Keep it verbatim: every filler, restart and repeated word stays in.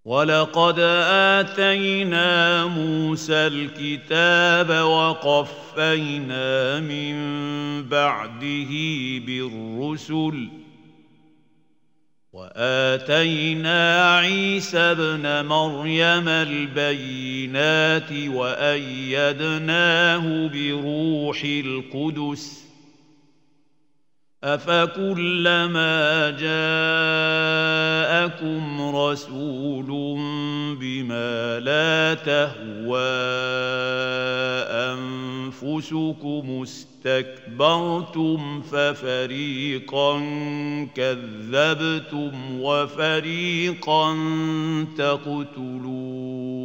ولقد آتينا موسى الكتاب وقفينا من بعده بالرسل وآتينا عيسى ابن مريم البينات وأيدناه بروح القدس أفكلما جاءكم رسول بما لا تهوى أنفسكم استكبرتم ففريقا كذبتم وفريقا تقتلون